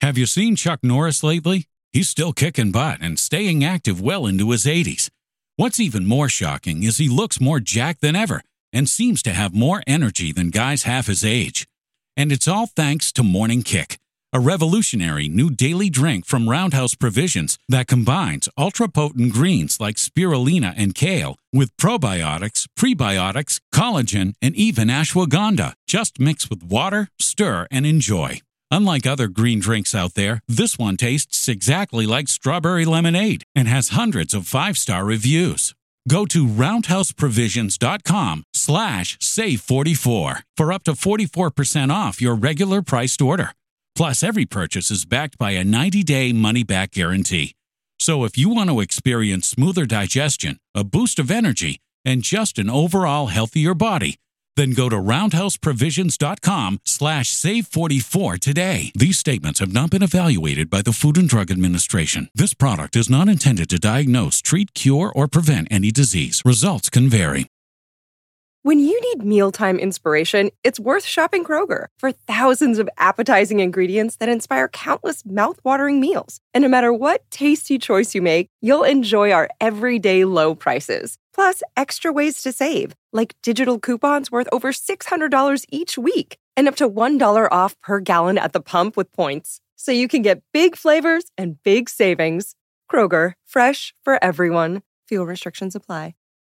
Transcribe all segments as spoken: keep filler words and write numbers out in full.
Have you seen Chuck Norris lately? He's still kicking butt and staying active well into his eighties. What's even more shocking is he looks more jacked than ever and seems to have more energy than guys half his age. And it's all thanks to Morning Kick, a revolutionary new daily drink from Roundhouse Provisions that combines ultra-potent greens like spirulina and kale with probiotics, prebiotics, collagen, and even ashwagandha. Just mix with water, stir, and enjoy. Unlike other green drinks out there, this one tastes exactly like strawberry lemonade and has hundreds of five-star reviews. Go to roundhouseprovisions.com slash save44 for up to forty-four percent off your regular priced order. Plus, every purchase is backed by a ninety-day money-back guarantee. So if you want to experience smoother digestion, a boost of energy, and just an overall healthier body, then go to roundhouseprovisions.com slash save44 today. These statements have not been evaluated by the Food and Drug Administration. This product is not intended to diagnose, treat, cure, or prevent any disease. Results can vary. When you need mealtime inspiration, it's worth shopping Kroger for thousands of appetizing ingredients that inspire countless mouth-watering meals. And no matter what tasty choice you make, you'll enjoy our everyday low prices. Plus, extra ways to save, like digital coupons worth over six hundred dollars each week and up to one dollar off per gallon at the pump with points. So you can get big flavors and big savings. Kroger, fresh for everyone. Fuel restrictions apply.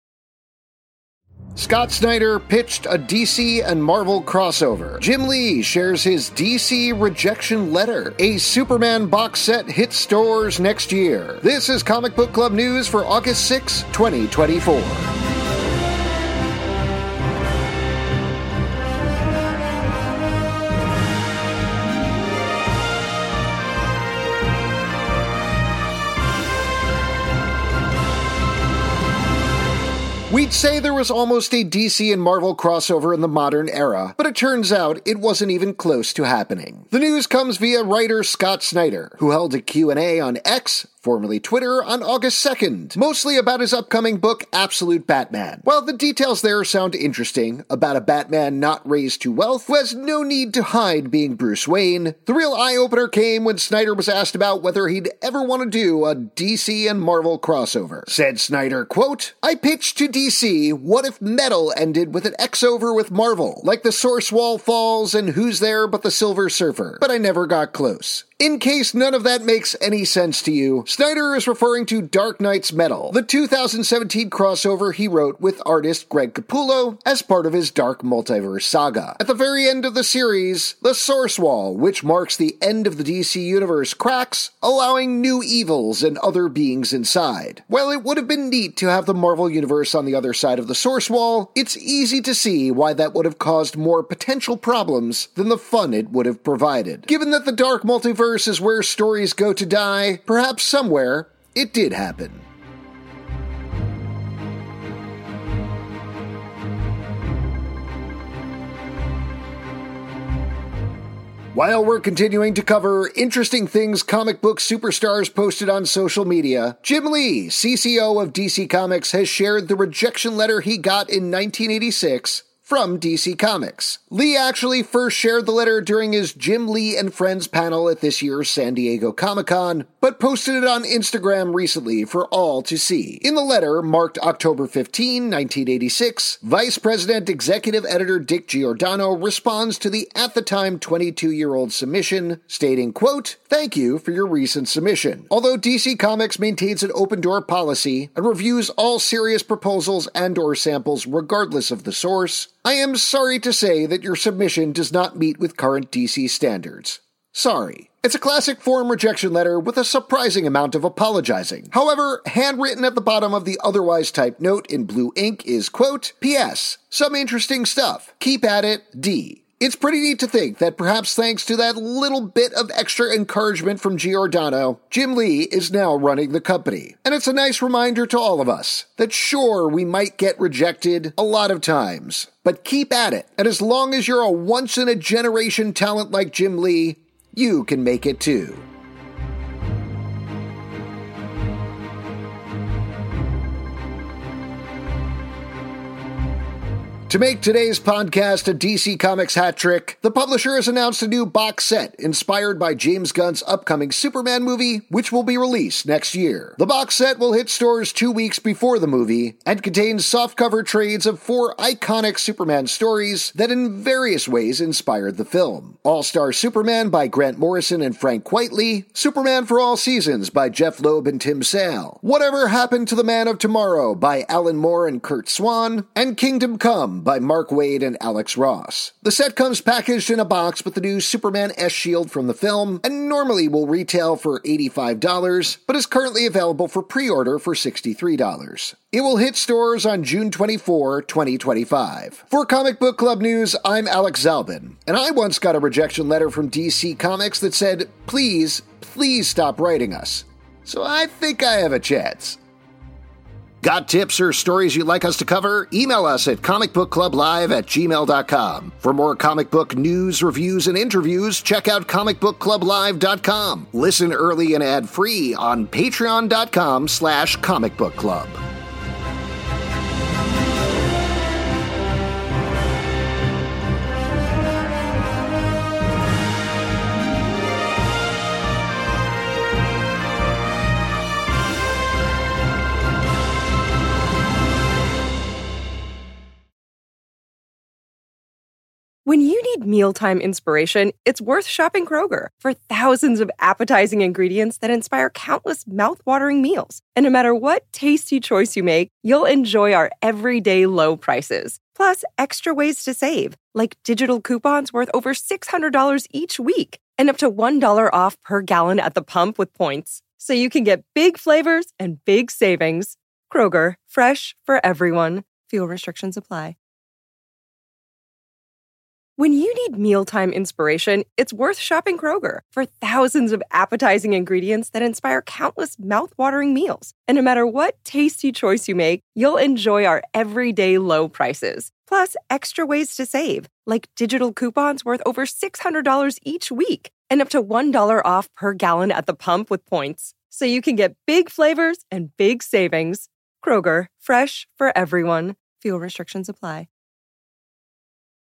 Scott Snyder pitched a D C and Marvel crossover. Jim Lee shares his D C rejection letter. A Superman box set hits stores next year. This is Comic Book Club news for August sixth, twenty twenty-four. We'd say there was almost a D C and Marvel crossover in the modern era, but it turns out it wasn't even close to happening. The news comes via writer Scott Snyder, who held a Q and A on X, formerly Twitter, on August second, mostly about his upcoming book, Absolute Batman. While the details there sound interesting, about a Batman not raised to wealth who has no need to hide being Bruce Wayne, the real eye-opener came when Snyder was asked about whether he'd ever want to do a D C and Marvel crossover. Said Snyder, quote, "I pitched to D C, what if Metal ended with an X-over with Marvel, like the Source Wall falls and Who's There But the Silver Surfer, but I never got close." In case none of that makes any sense to you, Snyder is referring to Dark Knight's Metal, the two thousand seventeen crossover he wrote with artist Greg Capullo as part of his Dark Multiverse saga. At the very end of the series, the Source Wall, which marks the end of the D C universe, cracks, allowing new evils and other beings inside. While it would have been neat to have the Marvel universe on the other side of the Source Wall, it's easy to see why that would have caused more potential problems than the fun it would have provided. Given that the Dark Multiverse is where stories go to die, perhaps somewhere it did happen. While we're continuing to cover interesting things comic book superstars posted on social media, Jim Lee, C C O of D C Comics, has shared the rejection letter he got in nineteen eighty-six from D C Comics. Lee actually first shared the letter during his Jim Lee and Friends panel at this year's San Diego Comic-Con, but posted it on Instagram recently for all to see. In the letter, marked October fifteenth, nineteen eighty-six, Vice President Executive Editor Dick Giordano responds to the at the time twenty-two-year-old submission, stating, quote, "Thank you for your recent submission. Although D C Comics maintains an open-door policy and reviews all serious proposals and or samples regardless of the source, I am sorry to say that your submission does not meet with current D C standards. Sorry." It's a classic form rejection letter with a surprising amount of apologizing. However, handwritten at the bottom of the otherwise typed note in blue ink is, quote, "P S. Some interesting stuff. Keep at it, D." It's pretty neat to think that perhaps thanks to that little bit of extra encouragement from Giordano, Jim Lee is now running the company. And it's a nice reminder to all of us that sure, we might get rejected a lot of times, but keep at it. And as long as you're a once-in-a-generation talent like Jim Lee, you can make it too. To make today's podcast a D C Comics hat trick, the publisher has announced a new box set inspired by James Gunn's upcoming Superman movie, which will be released next year. The box set will hit stores two weeks before the movie and contains softcover trades of four iconic Superman stories that in various ways inspired the film. All-Star Superman by Grant Morrison and Frank Quitely, Superman for All Seasons by Jeff Loeb and Tim Sale, Whatever Happened to the Man of Tomorrow by Alan Moore and Kurt Swan, and Kingdom Come by Mark Waid and Alex Ross. The set comes packaged in a box with the new Superman S-Shield from the film, and normally will retail for eighty-five dollars, but is currently available for pre-order for sixty-three dollars. It will hit stores on June twenty-fourth, twenty twenty-five. For Comic Book Club News, I'm Alex Zalbin, and I once got a rejection letter from D C Comics that said, please, please stop writing us. So I think I have a chance. Got tips or stories you'd like us to cover? Email us at comicbookclublive at gmail dot com. For more comic book news, reviews, and interviews, check out comic book club live dot com. Listen early and ad-free on patreon dot com slash comic book club. When you need mealtime inspiration, it's worth shopping Kroger. For thousands of appetizing ingredients that inspire countless mouth-watering meals. And no matter what tasty choice you make, you'll enjoy our everyday low prices. Plus, extra ways to save, like digital coupons worth over six hundred dollars each week, and up to one dollar off per gallon at the pump with points. So you can get big flavors and big savings. Kroger, fresh for everyone. Fuel restrictions apply. When you need mealtime inspiration, it's worth shopping Kroger. For thousands of appetizing ingredients that inspire countless mouth-watering meals. And no matter what tasty choice you make, you'll enjoy our everyday low prices. Plus, extra ways to save, like digital coupons worth over six hundred dollars each week, and up to one dollar off per gallon at the pump with points. So you can get big flavors and big savings. Kroger, fresh for everyone. Fuel restrictions apply.